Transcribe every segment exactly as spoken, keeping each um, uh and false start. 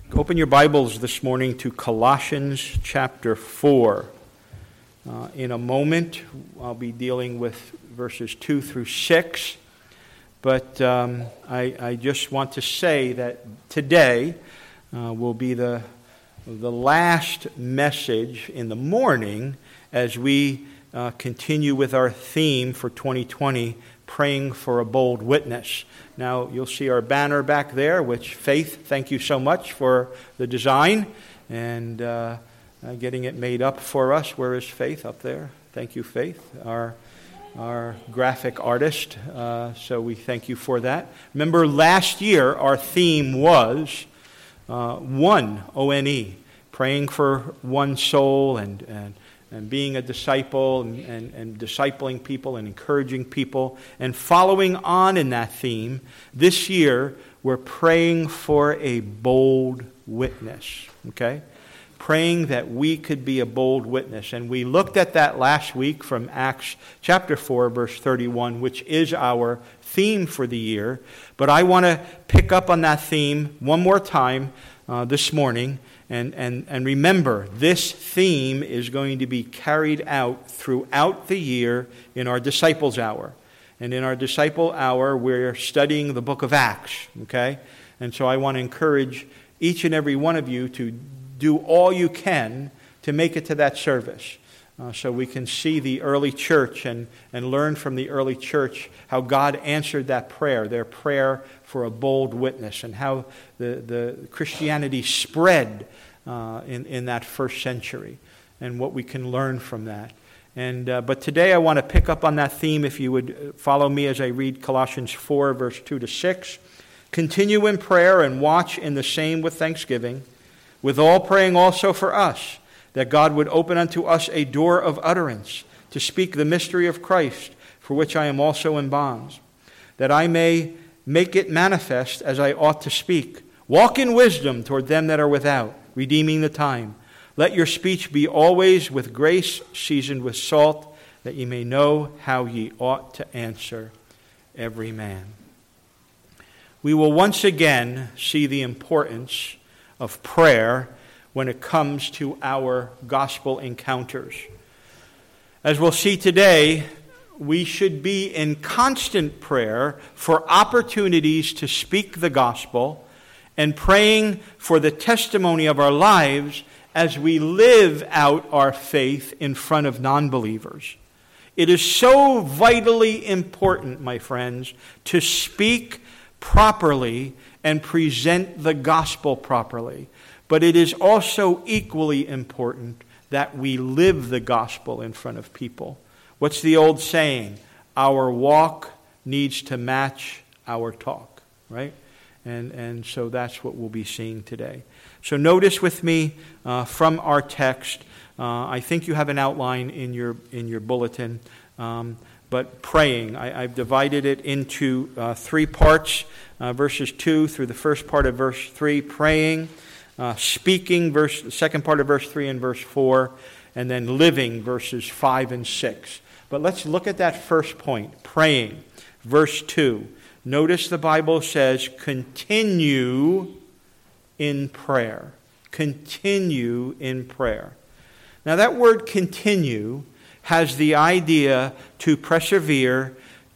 Open your Bibles this morning to Colossians chapter four. Uh, in a moment, I'll be dealing with verses two through six. But um, I, I just want to say that today uh, will be the, the last message in the morning as we uh, continue with our theme for twenty twenty, Praying for a Bold Witness. Now, you'll see our banner back there, which Faith, thank you so much for the design and uh, uh, getting it made up for us. Where is Faith? Up there. Thank you, Faith, our our graphic artist. Uh, so we thank you for that. Remember, last year our theme was uh, one, O N E, praying for one soul and and. and being a disciple and, and, and discipling people and encouraging people. And following on in that theme, this year we're praying for a bold witness, okay? Praying that we could be a bold witness. And we looked at that last week from Acts chapter four, verse thirty-one, which is our theme for the year. But I want to pick up on that theme one more time uh, this morning. And, and, and remember, this theme is going to be carried out throughout the year in our Disciples Hour. And in our Disciple Hour, we're studying the book of Acts, okay? And so I want to encourage each and every one of you to do all you can to make it to that service. Uh, so we can see the early church and, and learn from the early church how God answered that prayer, their prayer for a bold witness, and how the, the Christianity spread uh, in, in that first century, and what we can learn from that. And uh, but today I want to pick up on that theme, if you would follow me as I read Colossians four, verse two to six. Continue in prayer and watch in the same with thanksgiving, with all praying also for us, that God would open unto us a door of utterance to speak the mystery of Christ, for which I am also in bonds, that I may make it manifest as I ought to speak. Walk in wisdom toward them that are without, redeeming the time. Let your speech be always with grace, seasoned with salt, that ye may know how ye ought to answer every man. We will once again see the importance of prayer when it comes to our gospel encounters. As we'll see today, we should be in constant prayer for opportunities to speak the gospel and praying for the testimony of our lives as we live out our faith in front of non-believers. It is so vitally important, my friends, to speak properly and present the gospel properly. But it is also equally important that we live the gospel in front of people. What's the old saying? Our walk needs to match our talk, right? And and so that's what we'll be seeing today. So notice with me uh, from our text, uh, I think you have an outline in your in your bulletin, um, but praying. I, I've divided it into uh, three parts, uh, verses two through the first part of verse three, praying. Uh, speaking, verse, the second part of verse three and verse four, and then living, verses five and six. But let's look at that first point, praying. Verse two. Notice the Bible says, continue in prayer. Continue in prayer. Now that word continue has the idea to persevere,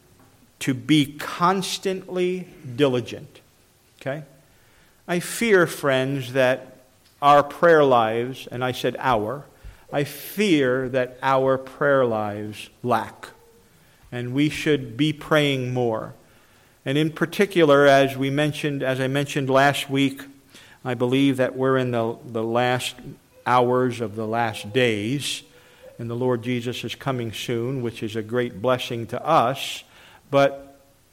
to be constantly diligent. Okay? I fear, friends, that our prayer lives, and I said our, I fear that our prayer lives lack. And we should be praying more. And in particular, as we mentioned, as I mentioned last week, I believe that we're in the, the last hours of the last days, and the Lord Jesus is coming soon, which is a great blessing to us. But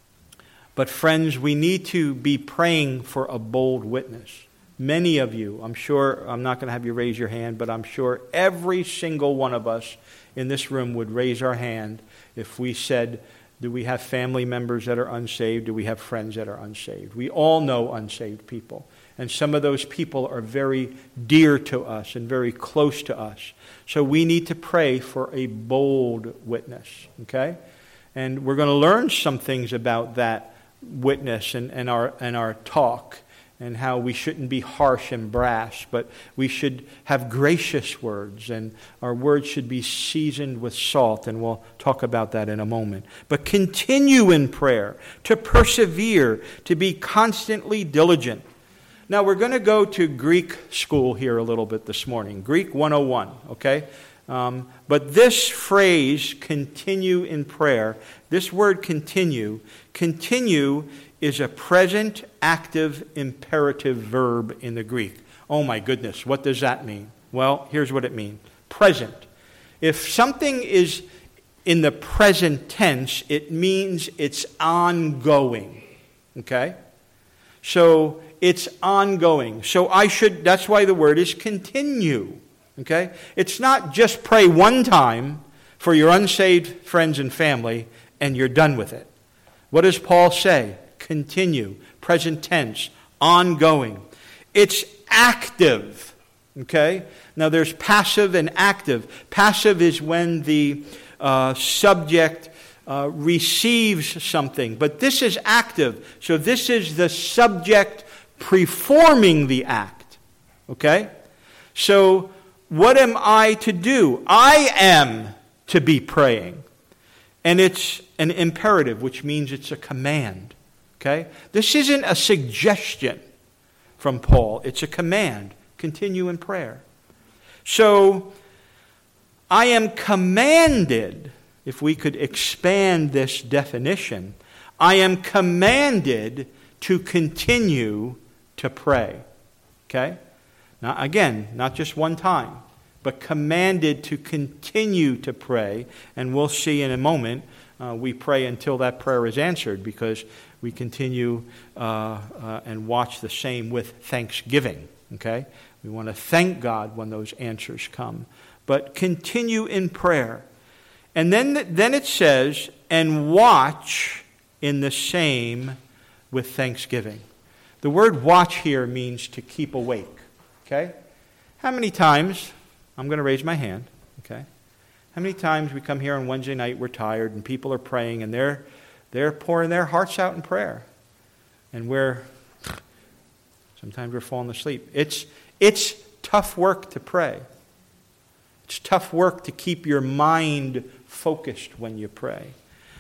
But friends, we need to be praying for a bold witness. Many of you, I'm sure, I'm not going to have you raise your hand, but I'm sure every single one of us in this room would raise our hand if we said, do we have family members that are unsaved? Do we have friends that are unsaved? We all know unsaved people. And some of those people are very dear to us and very close to us. So we need to pray for a bold witness, okay? And we're going to learn some things about that witness and, and our and our talk and how we shouldn't be harsh and brash, but we should have gracious words, and our words should be seasoned with salt, and we'll talk about that in a moment. But continue in prayer, to persevere, to be constantly diligent. Now, we're going to go to Greek school here a little bit this morning, Greek one oh one, okay? Um, but this phrase, continue in prayer, this word continue, continue is a present active imperative verb in the Greek. Oh my goodness, what does that mean? Well, here's what it means. Present. If something is in the present tense, it means it's ongoing. Okay? So it's ongoing. So I should, that's why the word is continue. Okay? It's not just pray one time for your unsaved friends and family and you're done with it. What does Paul say? Continue, present tense, ongoing. It's active, okay? Now there's passive and active. Passive is when the uh, subject uh, receives something, but this is active. So this is the subject performing the act, okay? So what am I to do? I am to be praying. And it's an imperative, which means it's a command. Okay? This isn't a suggestion from Paul. It's a command. Continue in prayer. So, I am commanded, if we could expand this definition, I am commanded to continue to pray. Okay? Now, again, not just one time, but commanded to continue to pray. And we'll see in a moment, uh, we pray until that prayer is answered, because we continue uh, uh, and watch the same with thanksgiving, okay? We want to thank God when those answers come. But continue in prayer. And then, then it says, and watch in the same with thanksgiving. The word watch here means to keep awake, okay? How many times, I'm going to raise my hand, okay? How many times we come here on Wednesday night, we're tired, and people are praying, and they're They're pouring their hearts out in prayer. And we're, sometimes we're falling asleep. It's, it's tough work to pray. It's tough work to keep your mind focused when you pray.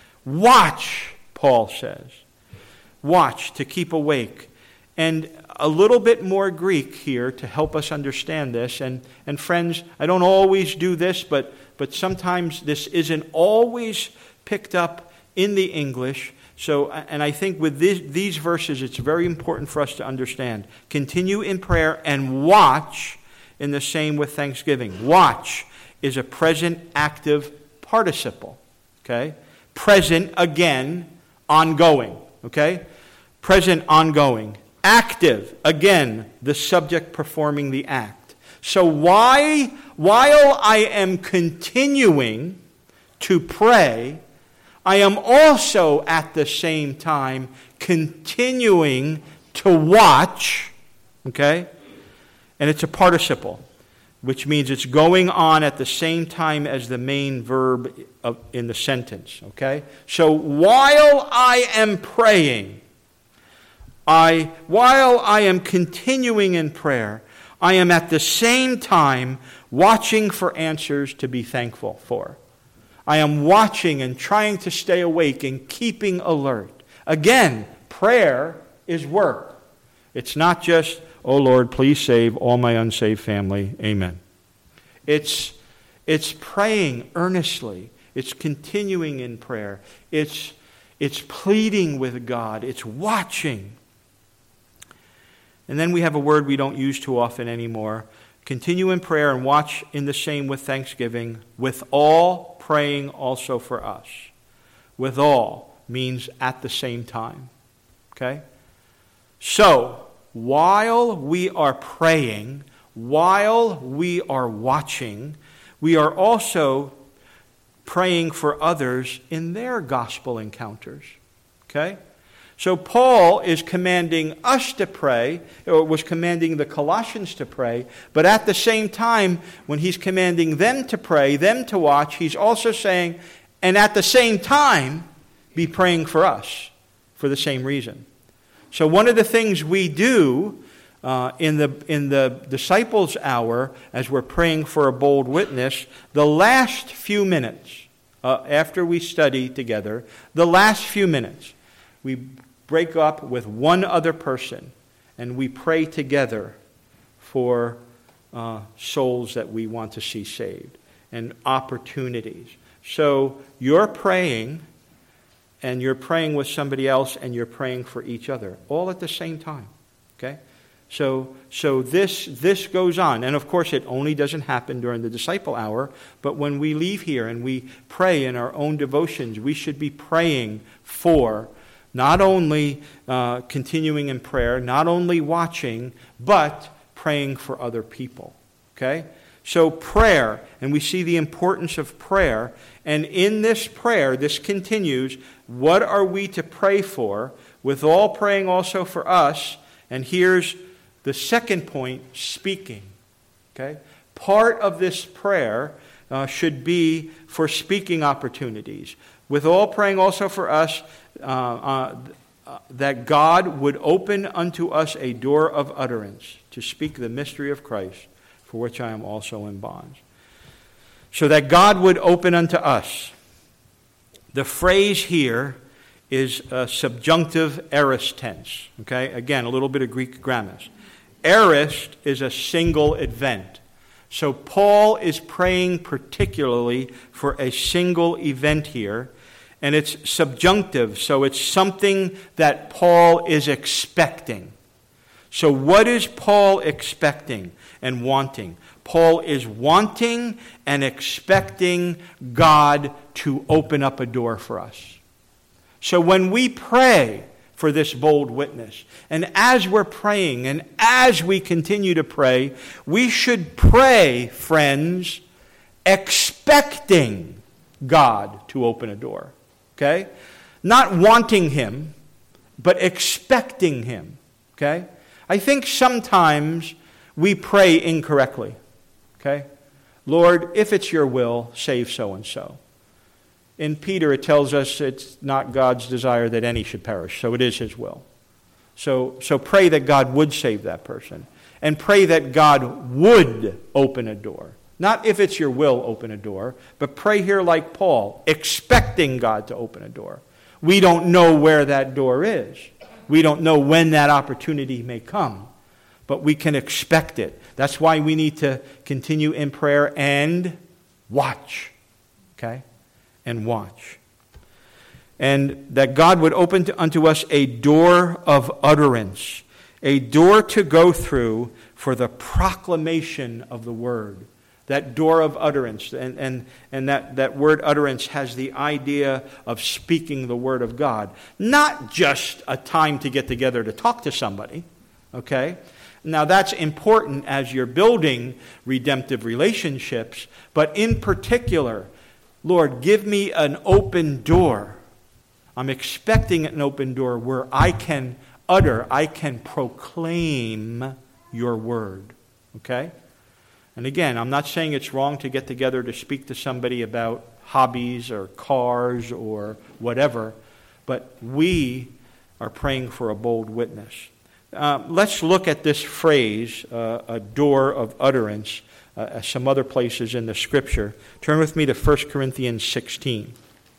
Watch, Paul says. Watch, to keep awake. And a little bit more Greek here to help us understand this. And, and friends, I don't always do this, but, but sometimes this isn't always picked up in the English. So, and I think with this, these verses, it's very important for us to understand. Continue in prayer and watch in the same with thanksgiving. Watch is a present active participle. Okay? Present, again, ongoing. Okay? Present, ongoing. Active, again, the subject performing the act. So why, while I am continuing to pray, I am also at the same time continuing to watch, okay? And it's a participle, which means it's going on at the same time as the main verb of, in the sentence, okay? So while I am praying, I while I am continuing in prayer, I am at the same time watching for answers to be thankful for. I am watching and trying to stay awake and keeping alert. Again, prayer is work. It's not just, oh Lord, please save all my unsaved family. Amen. It's, it's praying earnestly. It's continuing in prayer. It's, it's pleading with God. It's watching. And then we have a word we don't use too often anymore. Continue in prayer and watch in the same with thanksgiving, with all praying also for us. With all means at the same time. Okay? So, while we are praying, while we are watching, we are also praying for others in their gospel encounters. Okay? So Paul is commanding us to pray, or was commanding the Colossians to pray, but at the same time, when he's commanding them to pray, them to watch, he's also saying, and at the same time, be praying for us for the same reason. So one of the things we do uh, in the in the disciples' hour, as we're praying for a bold witness, the last few minutes uh, after we study together, the last few minutes, we break up with one other person and we pray together for uh, souls that we want to see saved and opportunities. So you're praying, and you're praying with somebody else, and you're praying for each other, all at the same time. Okay? So so this this goes on. And of course, it only doesn't happen during the disciple hour, but when we leave here and we pray in our own devotions, we should be praying for not only uh, continuing in prayer, not only watching, but praying for other people. Okay? So prayer, and we see the importance of prayer. And in this prayer, this continues, what are we to pray for? With all praying also for us. And here's the second point, speaking. Okay? Part of this prayer uh, should be for speaking opportunities. With all praying also for us, uh, uh, that God would open unto us a door of utterance to speak the mystery of Christ, for which I am also in bonds. So that God would open unto us. The phrase here is a subjunctive aorist tense. Okay? Again, a little bit of Greek grammar. Aorist is a single event. So Paul is praying particularly for a single event here. And it's subjunctive, so it's something that Paul is expecting. So what is Paul expecting and wanting? Paul is wanting and expecting God to open up a door for us. So when we pray for this bold witness, and as we're praying and as we continue to pray, we should pray, friends, expecting God to open a door. Okay? Not wanting Him, but expecting Him. Okay? I think sometimes we pray incorrectly. Okay? Lord, if it's your will, save so-and-so. In Peter, it tells us it's not God's desire that any should perish, so it is His will. So, so pray that God would save that person. And pray that God would open a door. Not if it's your will, open a door, but pray here like Paul, expecting God to open a door. We don't know where that door is. We don't know when that opportunity may come, but we can expect it. That's why we need to continue in prayer and watch. Okay? And watch. And that God would open to, unto us a door of utterance, a door to go through for the proclamation of the word. That door of utterance, and, and, and that, that word utterance has the idea of speaking the word of God. Not just a time to get together to talk to somebody, okay? Now that's important as you're building redemptive relationships, but in particular, Lord, give me an open door. I'm expecting an open door where I can utter, I can proclaim your word, okay? And again, I'm not saying it's wrong to get together to speak to somebody about hobbies or cars or whatever, but we are praying for a bold witness. Uh, let's look at this phrase, uh, a door of utterance, uh, some other places in the Scripture. Turn with me to First Corinthians sixteen.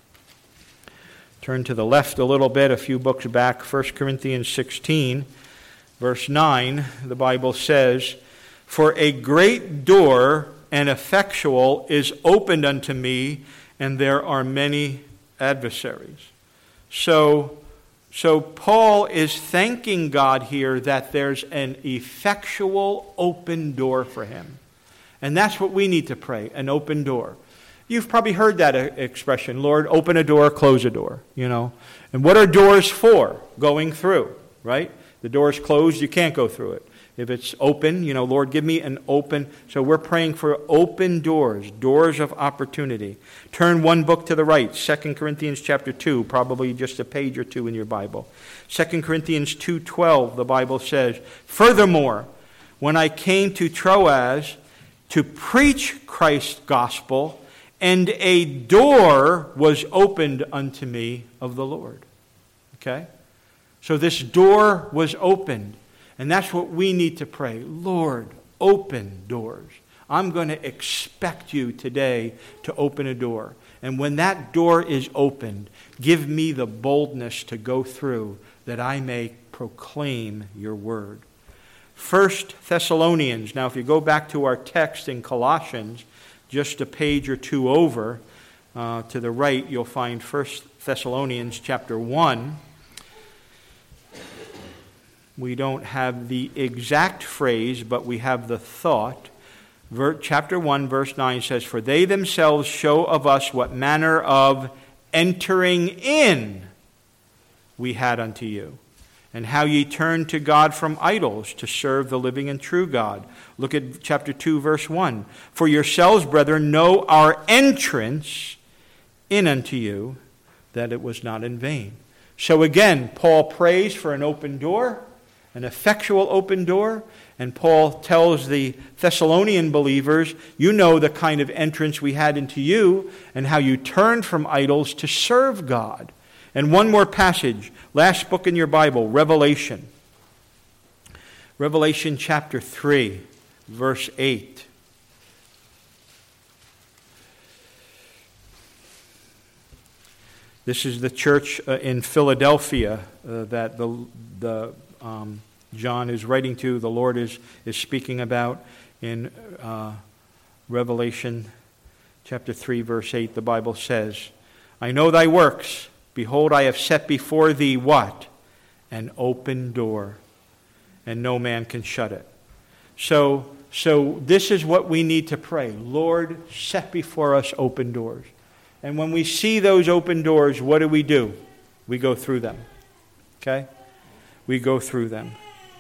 Turn to the left a little bit, a few books back. First Corinthians sixteen, verse nine, the Bible says, "For a great door and effectual is opened unto me, and there are many adversaries." So, so Paul is thanking God here that there's an effectual open door for him. And that's what we need to pray, an open door. You've probably heard that expression, Lord, open a door, close a door, you know. And what are doors for? Going through, right? The door is closed, you can't go through it. If it's open, you know, Lord, give me an open. So we're praying for open doors, doors of opportunity. Turn one book to the right, Second Corinthians chapter two, probably just a page or two in your Bible. Second Corinthians two twelve, the Bible says, "Furthermore, when I came to Troas to preach Christ's gospel, and a door was opened unto me of the Lord." Okay? So this door was opened. And that's what we need to pray. Lord, open doors. I'm going to expect you today to open a door. And when that door is opened, give me the boldness to go through that I may proclaim your word. First Thessalonians. Now, if you go back to our text in Colossians, just a page or two over uh, to the right, you'll find First Thessalonians chapter one. We don't have the exact phrase, but we have the thought. Chapter one, verse nine says, "For they themselves show of us what manner of entering in we had unto you, and how ye turned to God from idols to serve the living and true God." Look at chapter two, verse one. "For yourselves, brethren, know our entrance in unto you, that it was not in vain." So again, Paul prays for an open door, an effectual open door. And Paul tells the Thessalonian believers, you know the kind of entrance we had into you and how you turned from idols to serve God. And one more passage, last book in your Bible, Revelation. Revelation chapter three, verse eight. This is the church uh, in Philadelphia uh, that the the um, John is writing to, the Lord is, is speaking about in uh, Revelation chapter three, verse eight. The Bible says, "I know thy works. Behold, I have set before thee" what? "An open door, and no man can shut it." So, so this is what we need to pray. Lord, set before us open doors. And when we see those open doors, what do we do? We go through them. Okay? We go through them.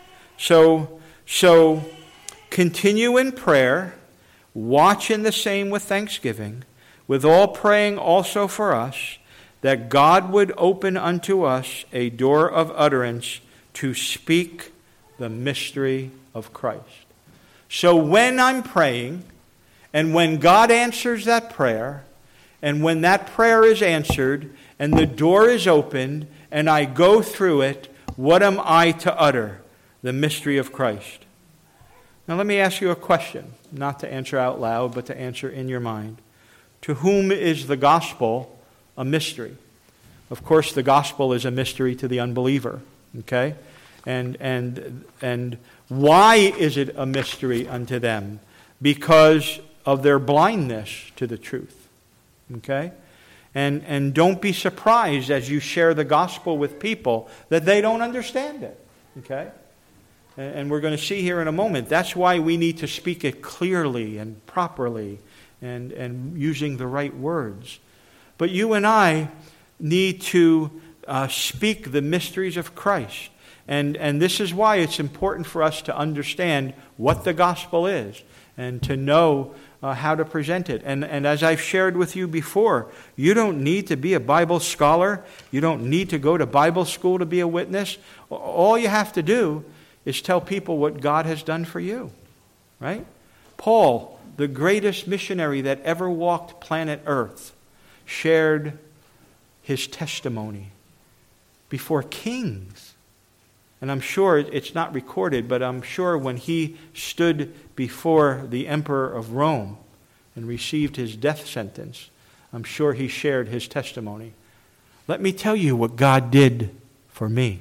So, so continue in prayer, watch in the same with thanksgiving, with all praying also for us, that God would open unto us a door of utterance to speak the mystery of Christ. So when I'm praying, and when God answers that prayer, and when that prayer is answered, and the door is opened, and I go through it, what am I to utter? The mystery of Christ. Now let me ask you a question, not to answer out loud, but to answer in your mind. To whom is the gospel a mystery? Of course, the gospel is a mystery to the unbeliever. Okay? And and and why is it a mystery unto them? Because of their blindness to the truth. Okay? And and don't be surprised as you share the gospel with people that they don't understand it. Okay? And we're going to see here in a moment, that's why we need to speak it clearly and properly and, and using the right words. But you and I need to uh, speak the mysteries of Christ. And, and this is why it's important for us to understand what the gospel is and to know uh, how to present it. And, and as I've shared with you before, you don't need to be a Bible scholar. You don't need to go to Bible school to be a witness. All you have to do is tell people what God has done for you, right? Paul, the greatest missionary that ever walked planet Earth, shared his testimony before kings. And I'm sure it's not recorded, but I'm sure when he stood before the emperor of Rome and received his death sentence, I'm sure he shared his testimony. Let me tell you what God did for me.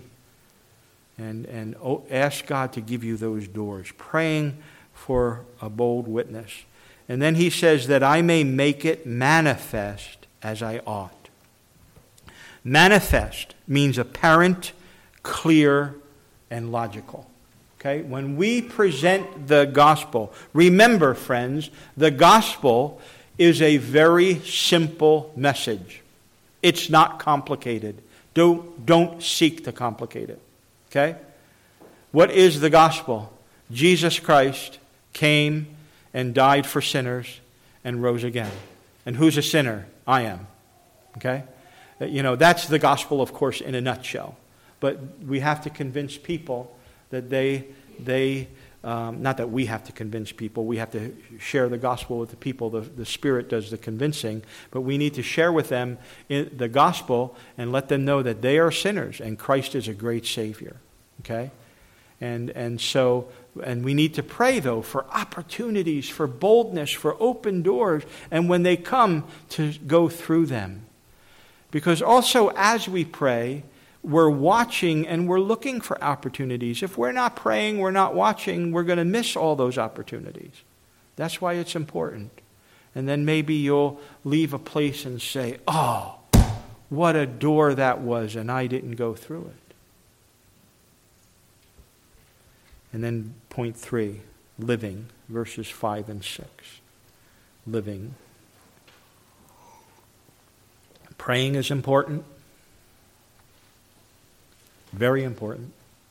And, and ask God to give you those doors, praying for a bold witness. And then he says that I may make it manifest as I ought. Manifest means apparent, clear, and logical. Okay? When we present the gospel, remember, friends, the gospel is a very simple message. It's not complicated. Don't, don't seek to complicate it. Okay? What is the gospel? Jesus Christ came and died for sinners and rose again. And who's a sinner? I am. Okay? You know, that's the gospel, of course, in a nutshell. But we have to convince people that they they Um, not that we have to convince people. We have to share the gospel with the people. The, the Spirit does the convincing. But we need to share with them in the gospel and let them know that they are sinners and Christ is a great Savior. Okay? And and so, and we need to pray, though, for opportunities, for boldness, for open doors, and when they come, to go through them. Because also, as we pray, we're watching and we're looking for opportunities. If we're not praying, we're not watching, we're going to miss all those opportunities. That's why it's important. And then maybe you'll leave a place and say, oh, what a door that was, and I didn't go through it. And then point three, living, verses five and six. Living. Praying is important. Very important.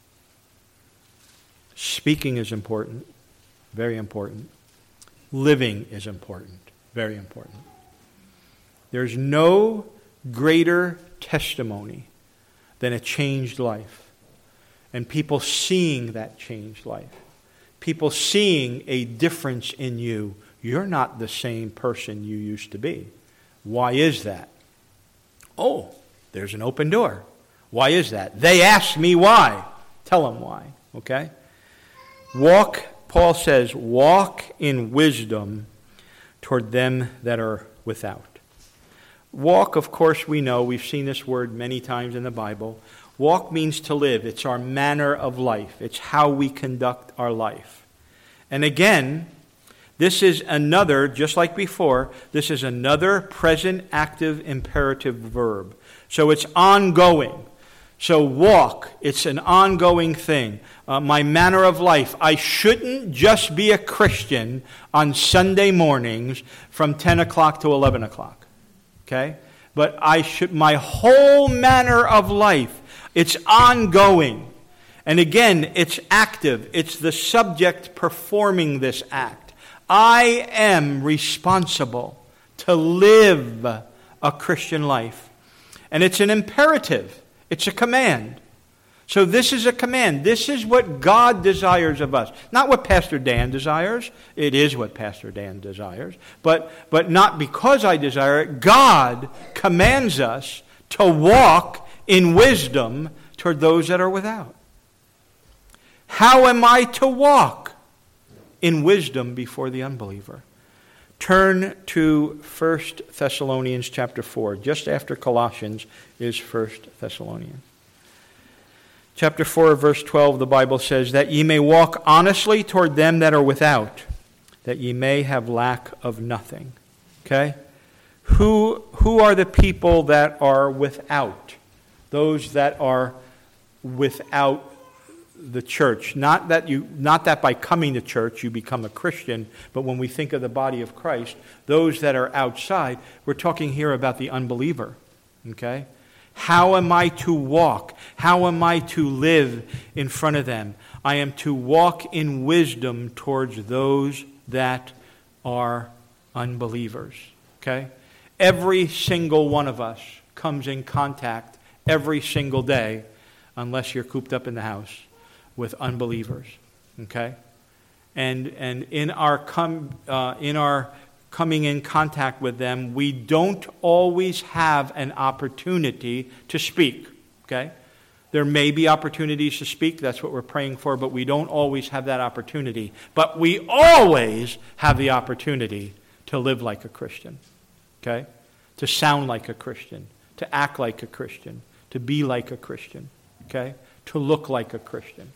Speaking is important. Very important. Living is important. Very important. There's no greater testimony than a changed life. And people seeing that changed life. People seeing a difference in you. You're not the same person you used to be. Why is that? Oh, there's an open door. Why is that? They ask me why. Tell them why. Okay? Walk, Paul says, walk in wisdom toward them that are without. Walk, of course, we know. We've seen this word many times in the Bible. Walk means to live. It's our manner of life. It's how we conduct our life. And again, this is another, just like before, this is another present active imperative verb. So it's ongoing. So walk, it's an ongoing thing. Uh, my manner of life, I shouldn't just be a Christian on Sunday mornings from ten o'clock to eleven o'clock. Okay? But I should, my whole manner of life, it's ongoing. And again, it's active. It's the subject performing this act. I am responsible to live a Christian life. And it's an imperative. It's a command. So this is a command. This is what God desires of us. Not what Pastor Dan desires. It is what Pastor Dan desires. But, but not because I desire it. God commands us to walk in wisdom toward those that are without. How am I to walk in wisdom before the unbeliever? Turn to First Thessalonians chapter four. Just after Colossians is First Thessalonians. Chapter four, verse twelve, the Bible says, that ye may walk honestly toward them that are without, that ye may have lack of nothing. Okay? Who, who are the people that are without? Those that are without the church. Not that you, not that by coming to church you become a Christian, but when we think of the body of Christ, those that are outside, we're talking here about the unbeliever. Okay? How am I to walk? How am I to live in front of them? I am to walk in wisdom towards those that are unbelievers. Okay? Every single one of us comes in contact every single day, unless you're cooped up in the house, with unbelievers. Okay? And and in our com uh, in our coming in contact with them, we don't always have an opportunity to speak. Okay? There may be opportunities to speak, that's what we're praying for, but we don't always have that opportunity. But we always have the opportunity to live like a Christian. Okay? To sound like a Christian, to act like a Christian, to be like a Christian. Okay? To look like a Christian.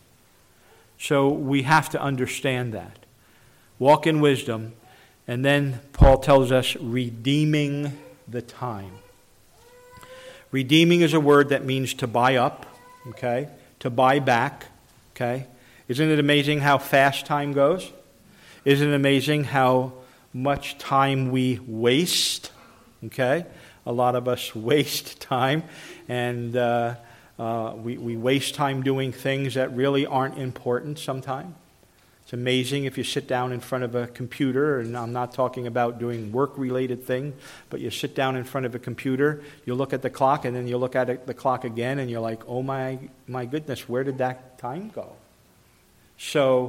So we have to understand that. Walk in wisdom. And then Paul tells us, redeeming the time. Redeeming is a word that means to buy up, okay? To buy back, okay? Isn't it amazing how fast time goes? Isn't it amazing how much time we waste, okay? A lot of us waste time, and uh, uh, we, we waste time doing things that really aren't important sometimes. It's amazing if you sit down in front of a computer, and I'm not talking about doing work-related things, but you sit down in front of a computer, you look at the clock, and then you look at it, the clock again, and you're like, oh my, my goodness, where did that time go? So,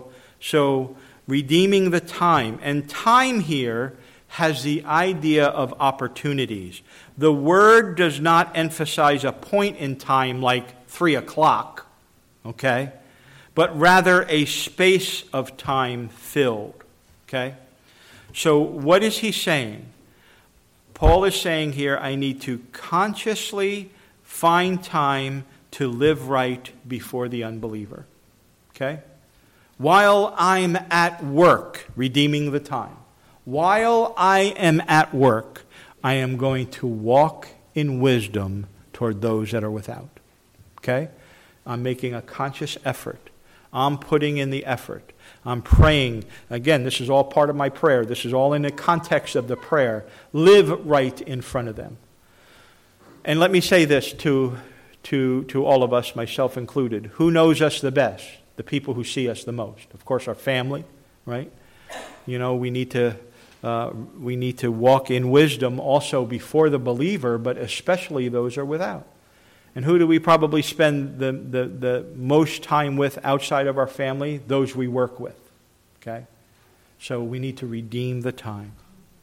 So, redeeming the time. And time here has the idea of opportunities. The word does not emphasize a point in time like three o'clock, okay? But rather a space of time filled, okay? So what is he saying? Paul is saying here, I need to consciously find time to live right before the unbeliever, okay? While I'm at work, redeeming the time, while I am at work, I am going to walk in wisdom toward those that are without. Okay? I'm making a conscious effort. I'm putting in the effort. I'm praying. Again, this is all part of my prayer. This is all in the context of the prayer. Live right in front of them. And let me say this to, to, to all of us, myself included. Who knows us the best? The people who see us the most. Of course, our family, right? You know, we need to uh, we need to walk in wisdom also before the believer, but especially those who are without. And who do we probably spend the, the, the most time with outside of our family? Those we work with. Okay? So we need to redeem the time.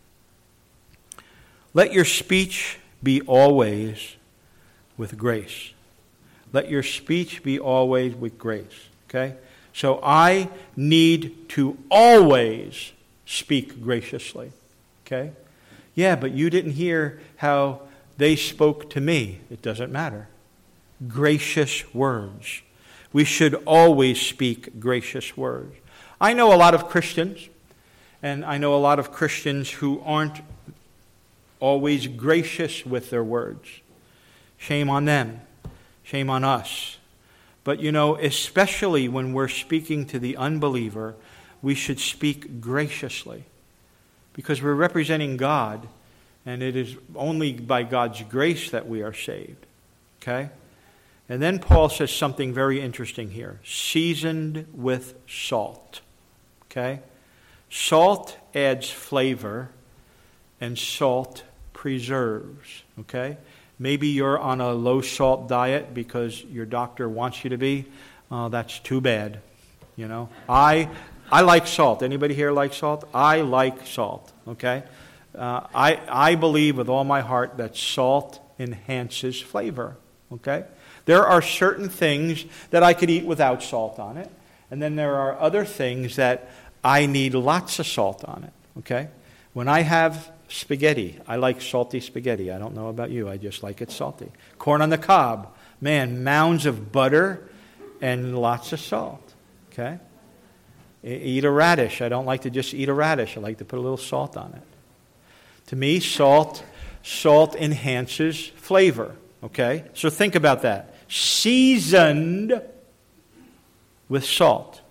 Let your speech be always with grace. Let your speech be always with grace. Okay? So I need to always speak graciously. Okay? Yeah, but you didn't hear how they spoke to me. It doesn't matter. Gracious words. We should always speak gracious words. I know a lot of Christians, and I know a lot of Christians who aren't always gracious with their words. Shame on them. Shame on us. But you know, especially when we're speaking to the unbeliever, we should speak graciously. Because we're representing God, and it is only by God's grace that we are saved. Okay? And then Paul says something very interesting here. Seasoned with salt. Okay? Salt adds flavor, and salt preserves. Okay? Maybe you're on a low-salt diet because your doctor wants you to be. Uh, that's too bad. You know, I I like salt. Anybody here like salt? I like salt. Okay, uh, I I believe with all my heart that salt enhances flavor. Okay, there are certain things that I could eat without salt on it, and then there are other things that I need lots of salt on it. Okay, when I have spaghetti. I like salty spaghetti. I don't know about you. I just like it salty. Corn on the cob. Man, mounds of butter and lots of salt. Okay? Eat a radish. I don't like to just eat a radish. I like to put a little salt on it. To me, salt, salt enhances flavor. Okay? So think about that. Seasoned with salt.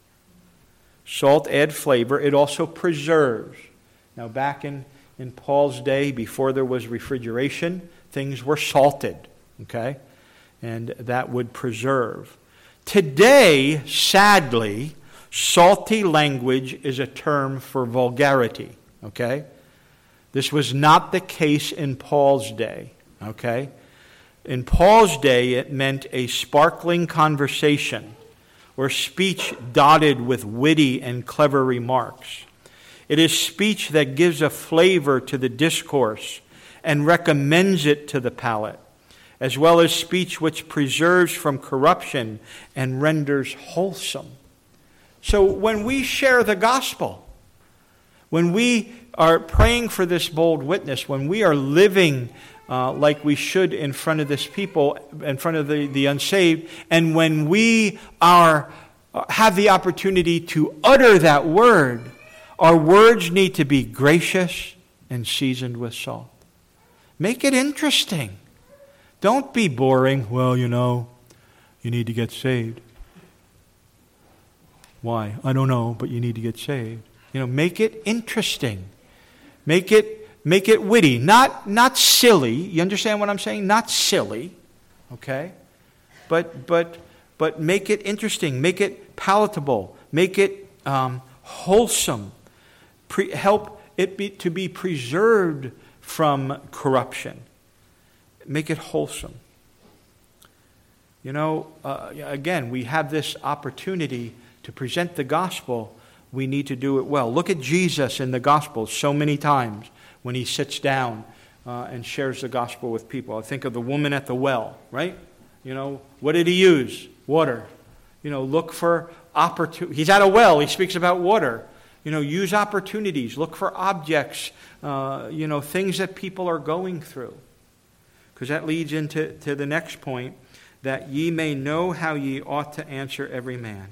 Salt adds flavor. It also preserves. Now back in In Paul's day, before there was refrigeration, things were salted, okay? And that would preserve. Today, sadly, salty language is a term for vulgarity, okay? This was not the case in Paul's day, okay? In Paul's day, it meant a sparkling conversation or speech dotted with witty and clever remarks. It is speech that gives a flavor to the discourse and recommends it to the palate, as well as speech which preserves from corruption and renders wholesome. So when we share the gospel, when we are praying for this bold witness, when we are living uh, like we should in front of this people, in front of the, the unsaved, and when we are have the opportunity to utter that word, our words need to be gracious and seasoned with salt. Make it interesting. Don't be boring. Well, you know, you need to get saved. Why? I don't know, but you need to get saved. You know, make it interesting. Make it make it witty, not not silly. You understand what I'm saying? Not silly. Okay? But but but make it interesting. Make it palatable. Make it um, wholesome. Pre- help it be, to be preserved from corruption. Make it wholesome. You know, uh, again, we have this opportunity To present the gospel, we need to do it well. Look at Jesus in the gospel so many times when he sits down uh, and shares the gospel with people. I think of the woman at the well, right? You know, what did he use? Water. You know, look for opportunity. He's at a well. He speaks about water. You know, use opportunities. Look for objects, uh, you know, things that people are going through. Because that leads into to the next point, that ye may know how ye ought to answer every man.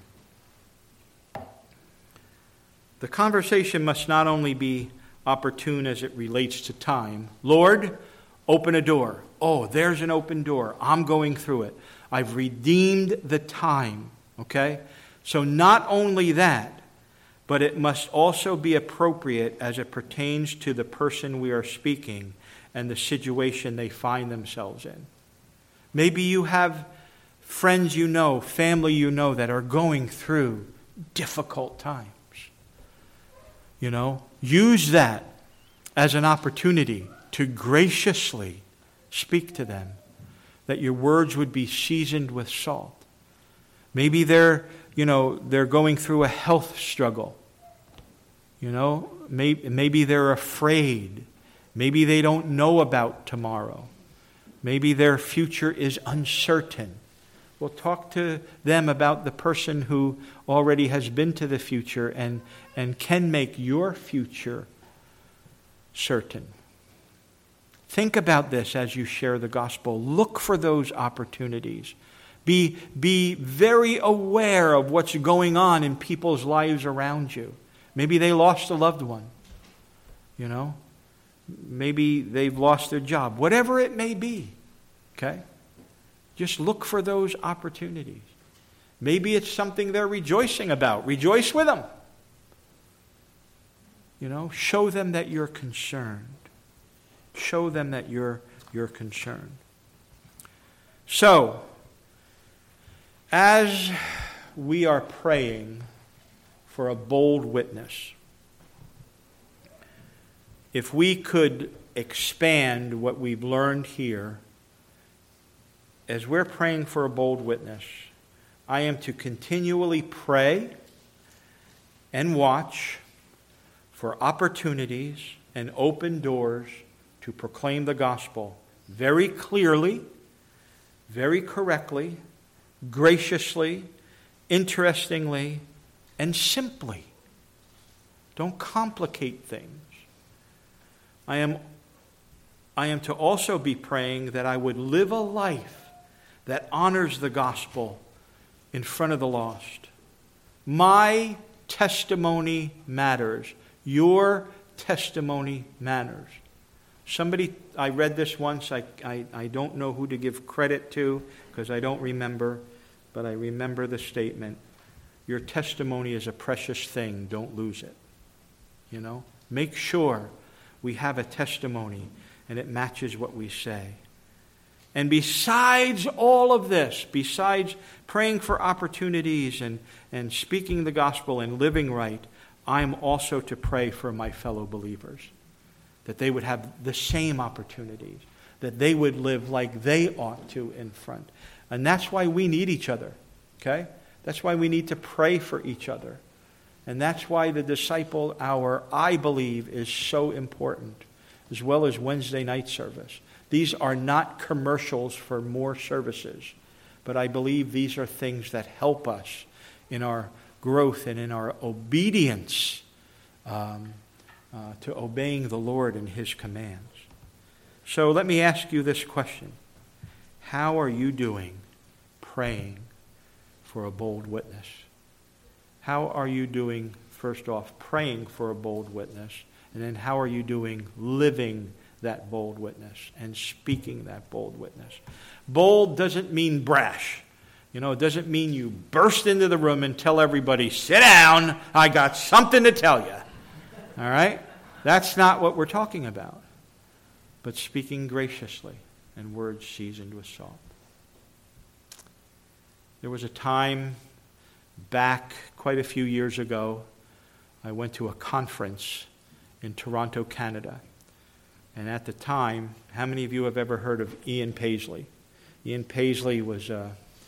The conversation must not only be opportune as it relates to time. Lord, open a door. Oh, there's an open door. I'm going through it. I've redeemed the time. Okay? So not only that, but it must also be appropriate as it pertains to the person we are speaking and the situation they find themselves in. Maybe you have friends you know, family you know that are going through difficult times. You know, use that as an opportunity to graciously speak to them, that your words would be seasoned with salt. Maybe they're, you know, they're going through a health struggle. You know, maybe, maybe they're afraid. Maybe they don't know about tomorrow. Maybe their future is uncertain. Well, talk to them about the person who already has been to the future and, and can make your future certain. Think about this as you share the gospel. Look for those opportunities. Be, be very aware of what's going on in people's lives around you. Maybe they lost a loved one. You know? Maybe they've lost their job. Whatever it may be. Okay? Just look for those opportunities. Maybe it's something they're rejoicing about. Rejoice with them. You know, show them that you're concerned. Show them that you're, you're concerned. So, as we are praying for a bold witness, if we could expand what we've learned here, as we're praying for a bold witness, I am to continually pray and watch for opportunities and open doors to proclaim the gospel very clearly, very correctly, graciously, interestingly, and simply. Don't complicate things. I am, I am to also be praying that I would live a life that honors the gospel in front of the lost. My testimony matters. Your testimony matters. Somebody, I read this once, I, I, I don't know who to give credit to because I don't remember, but I remember the statement, your testimony is a precious thing, don't lose it. You know, make sure we have a testimony and it matches what we say. And besides all of this, besides praying for opportunities and, and speaking the gospel and living right, I'm also to pray for my fellow believers, that they would have the same opportunities, that they would live like they ought to in front. And that's why we need each other, okay? That's why we need to pray for each other. And that's why the disciple hour, I believe, is so important, as well as Wednesday night service. These are not commercials for more services, but I believe these are things that help us in our growth and in our obedience um, uh, to obeying the Lord and His commands. So let me ask you this question. How are you doing praying for a bold witness? How are you doing, first off, praying for a bold witness? And then how are you doing living that bold witness and speaking that bold witness? Bold doesn't mean brash. You know, it doesn't mean you burst into the room and tell everybody, sit down, I got something to tell you. All right? That's not what we're talking about. But speaking graciously and words seasoned with salt. There was a time back quite a few years ago, I went to a conference in Toronto, Canada. And at the time, how many of you have ever heard of Ian Paisley? Ian Paisley was a,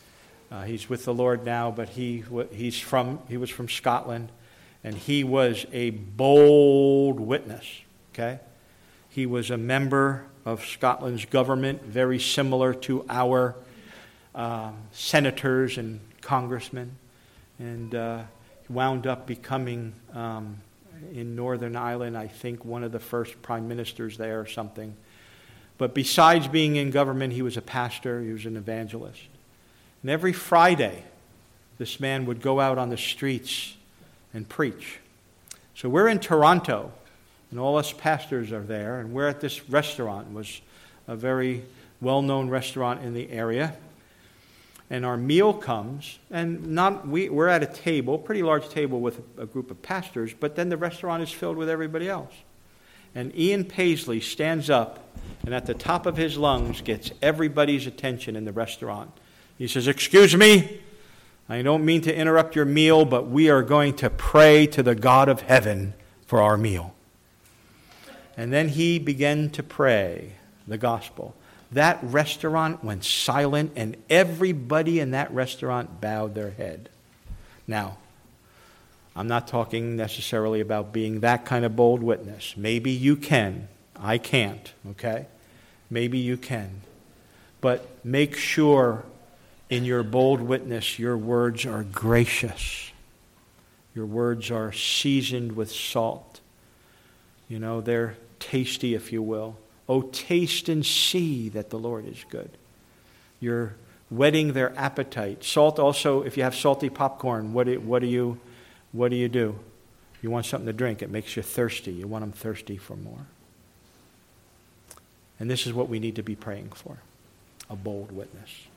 Uh, he's with the Lord now, but he he's from he was from Scotland, and he was a bold witness. Okay, he was a member of Scotland's government, very similar to our um, senators and congressmen, and uh, wound up becoming um, in Northern Ireland, I think, one of the first prime ministers there or something. But besides being in government, he was a pastor, he was an evangelist. And every Friday, this man would go out on the streets and preach. So we're in Toronto, and all us pastors are there, and we're at this restaurant. It was a very well-known restaurant in the area. And our meal comes, and not we, we're at a table, pretty large table with a, a group of pastors, but then the restaurant is filled with everybody else. And Ian Paisley stands up, and at the top of his lungs gets everybody's attention in the restaurant. He says, "Excuse me, I don't mean to interrupt your meal, but we are going to pray to the God of heaven for our meal." And then he began to pray the gospel. That restaurant went silent, and everybody in that restaurant bowed their head. Now, I'm not talking necessarily about being that kind of bold witness. Maybe you can. I can't, okay? Maybe you can. But make sure in your bold witness, your words are gracious. Your words are seasoned with salt. You know, they're tasty, if you will. Oh, taste and see that the Lord is good. You're whetting their appetite. Salt also, if you have salty popcorn, what do, what do you what do you do? You want something to drink. It makes you thirsty. You want them thirsty for more. And this is what we need to be praying for, a bold witness.